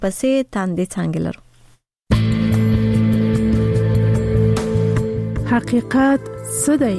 پسې تاندې څنګه لرو. حقیقت څه دی؟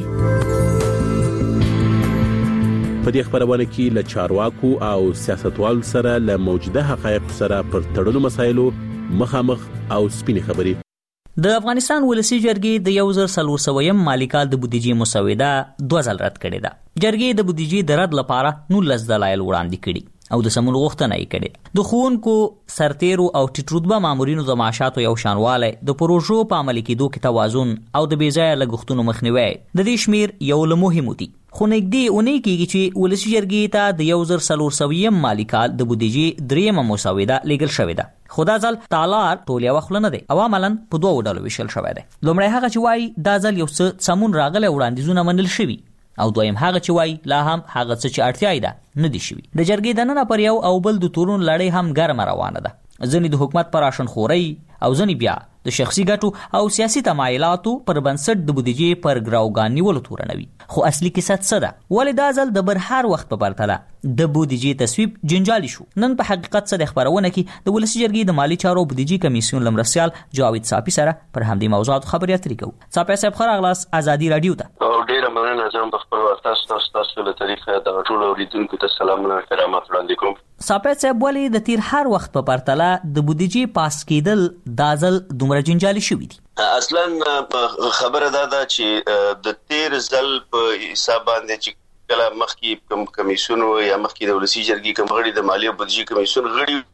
په دې خبرونه کې له چارواکو او سیاستوالو سره له موجوده حقایق سره پر تړلو مسایلو مخامخ او سپینې خبرې. د افغانستان ولسی جرګې د 1400 مالی کال د بودیجې مسوده 2000 رد کړې ده. جرګې د بودیجې د رد لپاره 19 دلایل وړاندې کړي او د سمون غوښتنه یې کړې. د ښوونکو، سرتیرو او ټیټ رتبه مامورینو د معاشاتو یو شانوالی، د پروژو په عملي کېدو کې توازن او د بې ځایه لګښتونو مخنیوی د دې شمیر یو له مهمو دي. خو نږدې اونۍ کېږي چې ولسی جرګې ته د 1400 مالی کال د بودیجې دریمه مسوده لیږل شوې ده. خو دا ځل تالار ټول یو خل نه دی او عملاً په دوه ډلو ویشل شوی دی. لومړی هغه چې وایي دا ځل یو څه سمون راغلی وړاندیزونه منل شوي، او دویم هغه چې وایي لا هم هغه څه چې اړتیا ده نه دي شوي. د جرګې دننه پر یو او بل د تورون لړۍ هم ګرمه روانه ده. ځینې د حکومت پر راشنخورۍ او ځینې بیا د شخصي ګټو او سیاسي تمایلاتو پر بنسټ د بودیجې پر ګراوګان نیولو تورنوي. خو اصلي کیسه څه ده؟ ولې دا ځل د برهار وخت په پرتله د بودیجې تصویب جنجالي شو؟ نن په حقیقت څه د خبرونه کې د ولسی جرګې د مالی چارو بودیجې کمیسیون لمرسیال جاوید صافی سره پر همدې موضوعات خبرې اترې کوو. صافی صاحب خیر اغلاس ازادي رادیو ته. ډیره مننه. زه په خپل تاسو له طریقه د ټول اوریدونکو ته سلامونه کرامات وړاندې کوم. صافی صاحب ولې د تیر هر وخت په پرتله د بودیجې پاس کېدل دا ځل دومره جنجالي شوي دي؟ اصلا خبره ده چې د تیر ځل په حساب باندې چې کله مخکې کمیسیون یا مخکې د ولسی جرګې کوم غړي د مالی او بودیجې کمیسیون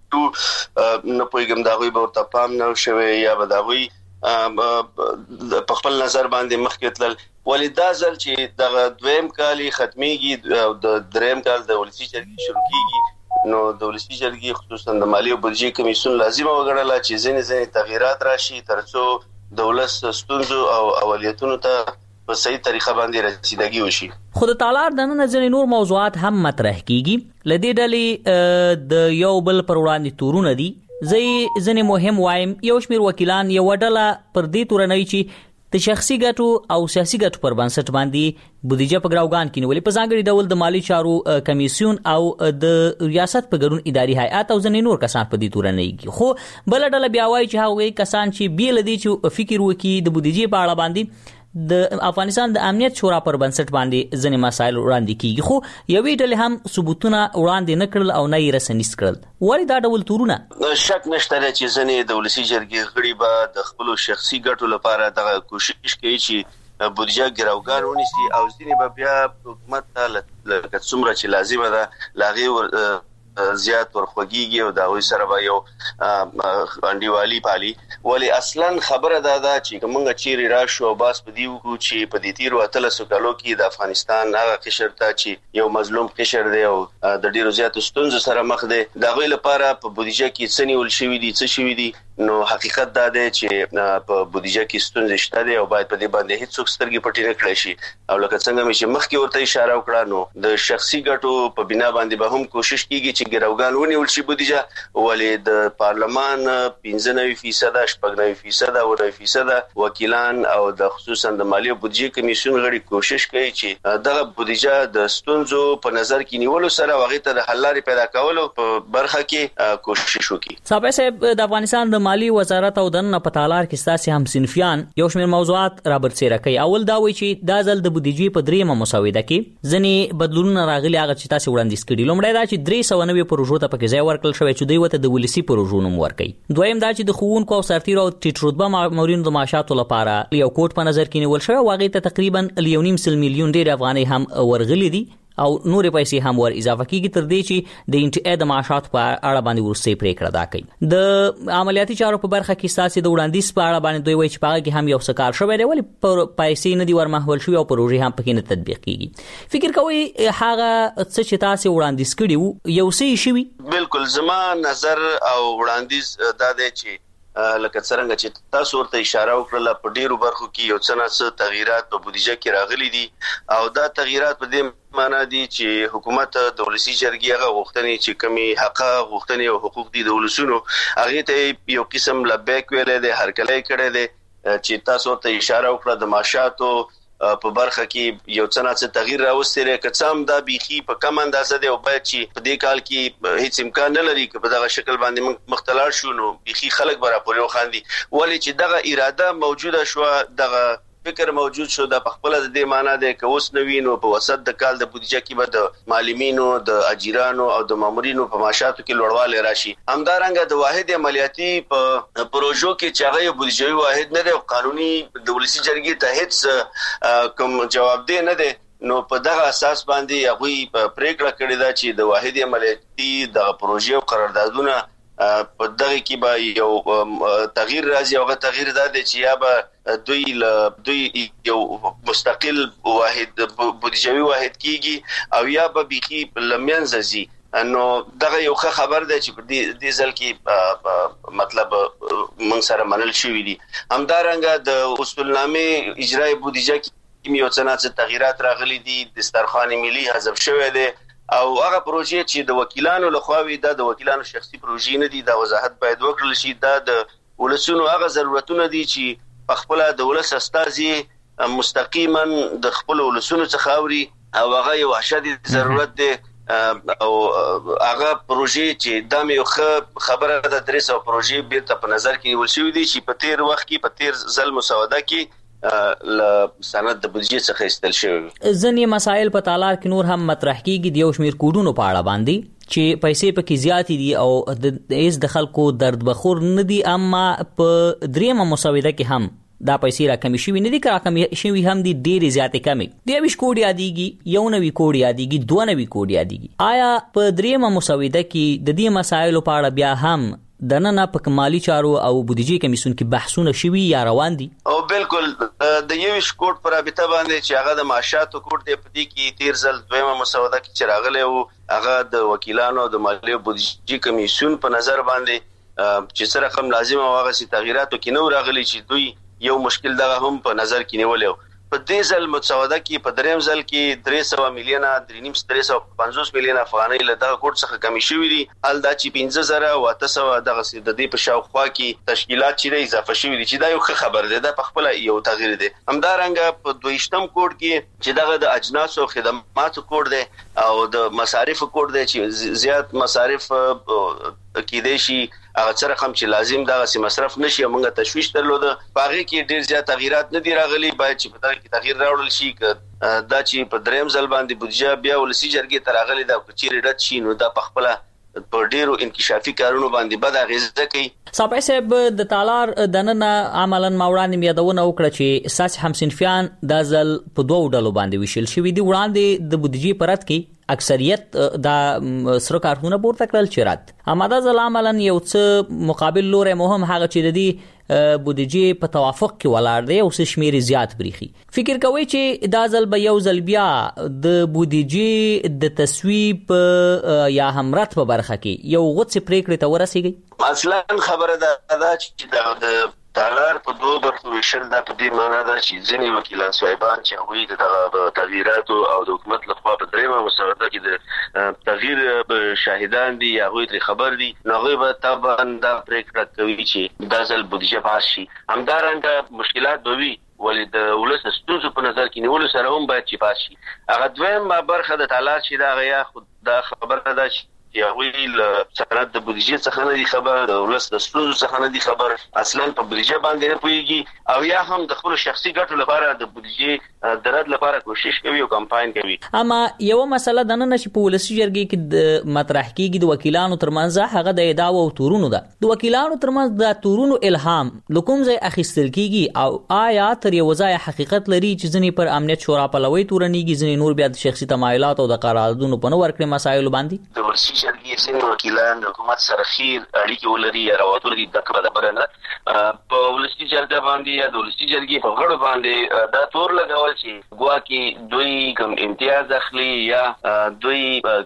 غړي نه پوهیږم دا غوي به ورته پام نه شوی یا به دا غوي په خپل نظر باندې مخکې تلل. ولې دا ځل چې د دویم کال ختميږي او د دریم کال د ولسی جرګې شروع کیږي، نو د ولسی جرګې خصوصا د مالی او بودیجې کمیسیون لازم وګڼله چې ځینې تغیرات راشي ترڅو د ولس ستونزو او اولیتونو ته په صحیح طریقه باندې رسیدګي وشي. خو د تالار دننه ځینې نور موضوعات هم مطرح کیږي. لدې ډلې د یو بل پر وړاندې تورونه دي. ځینې مهم وایم یو شمیر وکیلان یو ډله پر دې تورنوي چې د شخصي ګټو او سیاسي ګټو پر بنسټ باندې بودیجه په ګراوګان کې نیولې، په ځانګړي ډول د مالی چارو کمیسیون او د ریاست په ګډون اداري هیئات او ځینې نور کسان په دې تورنوي. خو بل ډله بیا وایي چې هغه کسان چې بیل دي چې فکر وکړي د بودیجې په اړه باندې د افغانستان د امنیت شورا پر بنسټ باندې ځینې مسایل وړاندې کیږي، خو یوې ډلې هم ثبوتونه وړاندې نه کړل او نه یې رسنیز کړل. ولې دا ډول تورونه؟ شک نشته چې ځینې د ولسی جرګې غړي به د خپل شخصي ګټو لپاره دغه کوشش کوي چې بودیجه ګراوګان ونیسي او ځینې به بیا حکومت ته لکه څومره چې لازمه ده لاغي زیات ورخوږیږي او دا وي سره به یو انډیوالي پالي. ولی اصلا خبره ده چې کومه چیرې راشو باس په دیو کو چې په دې تیرو 1300 کالو کې د افغانستان هغه قشر ته چې یو مظلوم قشر دی او د ډیرو زیاتو ستونزو سره مخ دی، دا غوې لپاره په بودیجه کې څه نیول شوی دي څه شوی دي. نو حقیقت دا دی چې په بودیجه کې ستونزې شته دي او باید په دې باندې هیڅ سترګې پټې نه کړي شي. او لکه څنګه مې چې مخکې ورته اشاره وکړه، نو د شخصي ګټو په بنا باندې به هم کوشش کیږي چې ګراوګان ونیول شي بودیجه. ولې د پارلمان 95% 99% او 9% وکیلان او د خصوصا د مالی او بودیجې کمیسیون غړي کوشش کوي چې دغه بودیجه د ستونزو په نظر کې نیولو سره هغه ته د حل لارې پیدا کولو په برخه کې کوشش وکړي. صاحب صاحب د افغانستان د مالی وزارت او دننه په تالار کې ستاسو هم صنفیان یو شمېر موضوعات را برسېره کوي. اول دا وایي چې دا ځل د بودیجې په دریمه مسوده کې ځینې بدلونونه راغلي هغه چې تاسو وړاندیز کړي. لومړی دا چې 390 پروژو ته پکې ځای ورکړل شوی چې دوی وته د ولسی پروژو نوم ورکړي. دویم دا چې د ښوونکو او سرتیرو او ټیټ رتبه مامورینو د معاشاتو لپاره یو کوټ په نظر کې نیول شوی او هغې ته تقریبا 1.5 میلیون ډېر افغانۍ هم ورغلي دي او نورې پیسې هم ور اضافه کیږي تر دې چې د انټي د معاشات په اړه باندې ورسې پریکړه دا کوي. د عملیاتي چارو په برخه کې ستاسو د وړاندیز په اړه باندې دوی وایي چې پاګه کې هم یو څه کار شوی دی، ولی پیسې نه دي ورمحول شوی او پروژې هم پکې نه تطبیق کیږي. فکر کوئ هغه څه چې تاسو وړاندیز کړی وو یو څه شوی؟ بالکل زما نظر او وړاندیز دا دی چې لکه څنګه چې تاسو ورته اشاره وکړه په ډیرو برخو کې یو څه تغیرات په بودیجه کې راغلي دي او دا تغیرات په دې معنی دي چې حکومت د ولسی جرګې هغه غوښتنې چې کمی حق غوښتنې او حقوق دي د ولسونو هغه ته یو قسم لبیک ویلې ده هرکلی کړي ده چې تاسو ته اشاره وکړه د معاشاتو په برخه کې یو څه تغییر راوستي کڅام دا بيخي په کم اندازه دی او باید چې په دې کال کې هیڅ امکان نه لري چې په دغه شکل باندې مختلال شو نو بيخي خلک برا پورې وخاندي ولې چې دغه اراده موجوده شو دغه فکر موجود شو د خپل د دې معنی د کوس نوینو په وسط د کال د بودیجه کې به د معلمینو د اجیرانو او د مامورینو په معاشاتو کې لوړوالی راشي همدارنګه د واحد عملیاتي په پروژو کې چې هغه بودیجوي واحد نه دی او قانوني د ولسی جرګې ته هیڅ کوم جواب دی نه دی نو په دغه اساس باندې هغه پریکړه کړې ده چې د واحد عملیاتي د پروژې او قراردادونه په دغه کې به یو تغییر راځي او تغییر دا دی چې یا به دوی یو مستقل واحد بودیجوي واحد کیږي او یا به بيخي لمنځي نو دغه یو خبر دی چې په دې ځل کې مطلب موږ سره منل شوې دي همدارنګه د اصولنامه اجرای بودیجه کې یو څه تغیرات راغلي دي دسترخوان ملي حذف شوی دی او هغه پروژې چې د وکیلانو لخوا وي د وکیلانو شخصي پروژې نه دي دا وضاحت باید وکړل شي دا د ولسونو هغه ضرورتونه دي چې په خپل د ولس استازي مستقیما د خپل ولسونو څخه اوري او هغه یو حشد ضرورت دی او هغه پروژې چې د یو خبره د 300 پروژې بیرته په نظر کې نیول شوې دي چې په تیر وخت کې په تیر ځل مسوده کې ل سند د بودیجې څخه استل شوی ځینې مسایل په تالار کې نور هم مطرح کیږي د یو شمیر کوډونو په اړه باندې چې پیسې پکې زیاتې دي او د خلکو درد بخور نه دي اما په دریمه مسوده کې هم دا پیسې راکمې شوي نه دي که راکمې شوي هم دي ډېرې زیاتې کمې 23 کوډ یادېږي 91 کوډ یادېږي 92 کوډ یادېږي آیا په دریمه مسوده کې د دې مسایلو په اړه بیا هم د نن په مالی چارو او بودیجې کمیسیون کې بحثونه شوي یا روان دي او بالکل د 21 کوډ پر رابطه باندې چې هغه د معاشاتو کوډ دی په دې کې تیر ځل دویمه مسوده کې چې راغلی او هغه د وکیلانو د مالی او بودیجې کمیسیون په نظر باندې چې سره کوم لازم او هغه سي تغیراتو کې نو راغلي چې دوی یو مشکل دغه هم په نظر کې نیولې په دې ځل مسوده کې په دریم ځل کې 300 میلیونه 350 میلیونه افغانۍ له دغه کوډ څخه کمی شوې دي ال دا چې 15800 دغه د دې په شاوخوا کې تشکیلات چې اضافه شوې دي چې دا یو خبر دی دا په خپل یو تغییر دی همدارنګه په 22م کوډ کې چې دغه د اجناس او خدماتو کوډ دی او د مصارف کوډ دی چې زیات مصارف کې دي شي هغه څه رقم چې لازم دا سي مصرف نشي موږ تشويش درلود باغې کې ډیر زیات تغیرات نه دي راغلي باید چې په دغه کې تغییر راوړل شي دا چې په دریم ځل باندې بودیجه بیا ولسی جرګې ته راغلي دا چې رډت شي نو دا په خپل په ډیرو انکشافي کارونو باندې بد اغیزه کوي صاحب صاحب د تالار دننه عملاً ماوړاندې یادونه وکړه چې اساس همصنفیان د ځل په دوه ډلو باندې ویشل شوی دی وړاندې د بودیجې پرد کې اکثریت د سره کارونه پورته کړل چې رات اماده ځل عملاً یو څه مقابل لوري مهم هغه چې د دې بودیجې په توافق کې ولاړ دی او څه شمیر زیات بریخي فکر کوي چې دا ځل به یو ځل بیا د بودیجې د تصویب یا همرات په برخه کې یو غوڅ پریکړه ته ورسیږي اصلا خبره ده چې د تالار په دوه برخو ویشل دا په دې معنی ده چې ځینې وکیلان صاحبان چې هغوی د تغییراتو او د حکومت لخوا په دریمه مسوده کې د تغییر شاهدان دي هغوی ترې خبر دي نو هغوی به طبعا دا پریکړه کوي چې دا ځل بودیجه پاس شي همدارنګه مشکلات به وي ولې د ولس ستونزو په نظر کې نیولو سره هم باید چې پاس شي هغه دویمه برخه د تالار چې دا غیا خود دا خبره ده چې هغوی له سند د بودیجې څخه نه دي خبر د ولس د ستونزو څخه نه دي خبر اصلا په بودیجه باندې نه پوهیږي او یا هم د خپل شخصي ګټو لپاره د بودیجې د رد لپاره کوشش کوي او کمپاین کوي اما یو مسله د نن شي په ولسی جرګې کې د مطرح کیږي د وکیلانو ترمنځ هغه د ادعا او تورونو ده د وکیلانو ترمنځ د تورونو الهام لکوم ځای اخیستل کیږي او آیا تر یو ځای حقیقت لري چې ځنې پر امنیت شورا پلوي تورنيږي ځنې نور بیا د شخصي تمایلات او د قراردادونو په نور کړي مسایل باندې د ولسی جرګې څنګه وکیلان د حکومت سره خیر اړیکې ولري یا راوتل دي د خبره نه په ولسی جرګه باندې یا د ولسی جرګې په غړو باندې دا تور لګول چې ګواکې دوی کوم امتیاز اخلي یا دوی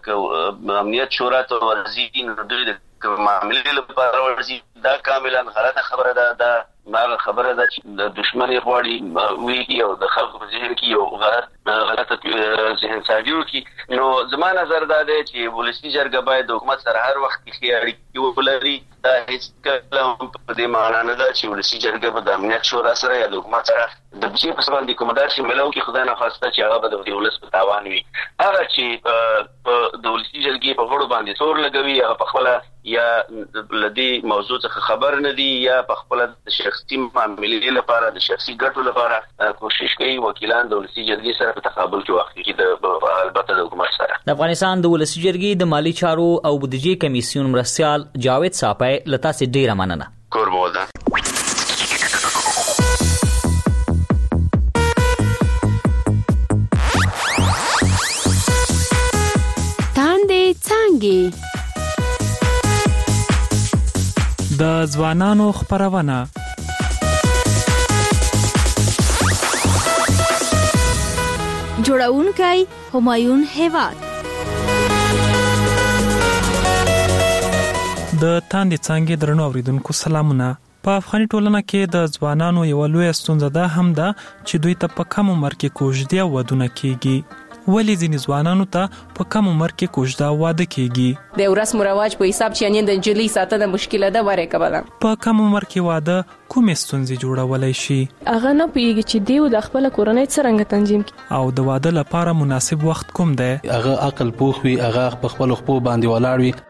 امنیت شورا ته ورځي نو دوی د معاملې لپاره ورځي دا کاملا غلطه خبره ده دا ما خبره ده چې د دشمنی غواړي وی او د خلکو په ذهن کې یو غلط غلطه ذهن سازي وکړي. نو زما نظر دا دی چې ولسی جرګه باید د حکومت سره هر وخت کې اړیکې ولري. دا هیڅ کله هم په دې معنی نه ده چې ولسی جرګه به د امنیت شورا سره یا د حکومت سره د بچي په سبب د کومدار شي ملو کې خدای نه خواسته چې هغه به د ولس په تاوان وي. هغه چې د ولسی جرګې په غړو باندې تور لګوي هغه په خپل یا لدی موضوع څخه خبر نه دي یا په خپل د شخصي معاملې لپاره د شخصي ګټو لپاره کوشش کوي وکیلان د ولسی جرګې سره په تقابل کې واخلي د البته د حکومت سره. د افغانستان د ولسی جرګې د مالی چارو او بودیجې کمیسیون مرستیال جاوید صاحب لتا سي ډیره مننه. قربان. تاندې څانګې د ځوانانو خبرونه جوړونکی همایون هیواد. د تاندې څانګې درنو اوریدونکو سلامونه. په افغاني ټولنه کې د ځوانانو یو لوی ستونزه ده هم ده چې دوی ته په کم عمر کې کوژدې او ودونه کیږي. ولی ځینې ځوانانو ته په کم عمر کې کوژده واده کیږي. د رسم او رواج په حساب چې یعنی د جلی ساتنه مشکله ده وره کبله. په کم عمر کې واده کومې ستونزې جوړولای شي؟ هغه نه پیږي چې دیو د خپل کورنۍ څنګه تنظیم کړي او د واده لپاره مناسب وخت کوم دی؟ هغه عقل پوخ وي، هغه په خپل خپل باندې ولاړ وي.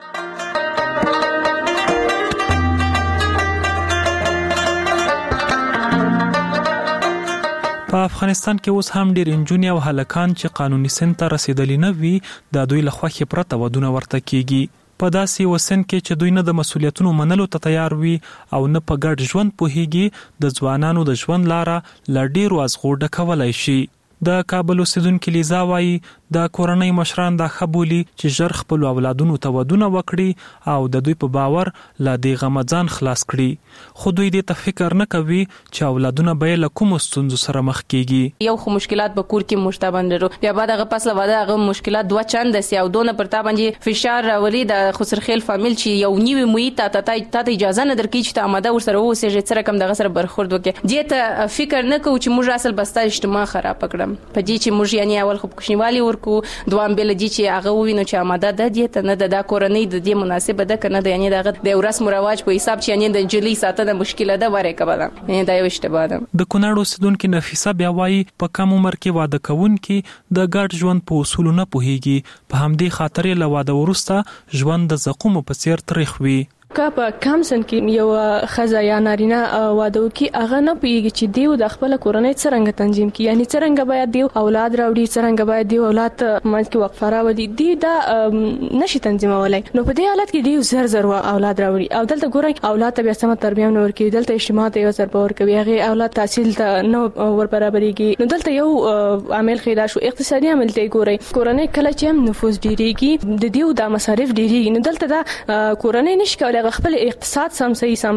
په افغانستان کې اوس هم ډېر انجونې او هلکان چې قانوني سن ته رسیدلي نه وي د دوی له خوښې پرته ودونه ورته کیږي. په داسې یو سن کې چې دوی نه د مسؤلیتونو منلو ته تیار وي او نه په ګډ ژوند پوهیږي، د ځوانانو د ژوند لاره له ډېرو ازغو ډکولی شي. د کابل اوسیدونکي لیزا وایي د کورنۍ مشران دا ښه بولي چې ژر خپلو اولادونو ته ودونه وکړي او د دوی په باور له دې غمه ځان خلاص کړي. خو دوی دې ته فکر نه کوي چې اولادونه به له کومو ستونزو سره مخ کیږي. یو خو مشکلات به کور کې مشتبه لرو، بیا بعد هغه پس له واده هغه مشکلات دوه چند سي او دونه پر تا باندې فشار راولي د خسرخیل فامیل چې یو نیوي محیط ته اجازه نه درکې چې ته آماده ورسره اوسېږي چې رقم دغه سره برخورد وکړي. دې ته فکر نه کوو چې موږ اصل بستا اجتماع خراب کړم په دې چې موږ یعنی اول خو کوښنیوالي ورکو، دوام بل دي چې هغه وینو چې آماده ده دې ته نه د کورنۍ د دې مناسبه ده کنه د یعنی دغه د رسم او رواج په حساب چې یعنی د جلی ساتنه مشکله ده وره کبله. یعنی دا یو اشتباه ده. د کونړ اوسیدونکو نفیسه بیا وایي په کم عمر کې واده کوونکي د ګډ ژوند په اصولو نه پوهیږي، په همدې خاطر له واده وروسته ژوند د زقومو په څیر تریخ وي. که په کم سن کې یو خزه یا نارینه واده وکړي هغه نه پیږي چې دیو د خپل کورنۍ څنګه تنظیم کړي، یعنی څنګه باید دیو اولاد راوړي، څنګه باید دیو اولاد منځ کې وقفه راوړي، دی دا نشي تنظیمولای. نو په دې حالت کې دیو زر اولاد راوړي او دلته ګورئ اولاد ته بیا سم تربیه نه ورکوي، دلته اجتماع ته یو ضربه ورکوي، هغه اولاد تحصیل ته نه ور برابرېږي. نو دلته یو عامل خیدا شو اقتصادي عامل ته ګورئ، کورنۍ کله چې هم نفوذ ډیریږي د دیو د مصارف ډیریږي، نو دلته دا کورنۍ نشي کولای خپل اقتصاد سم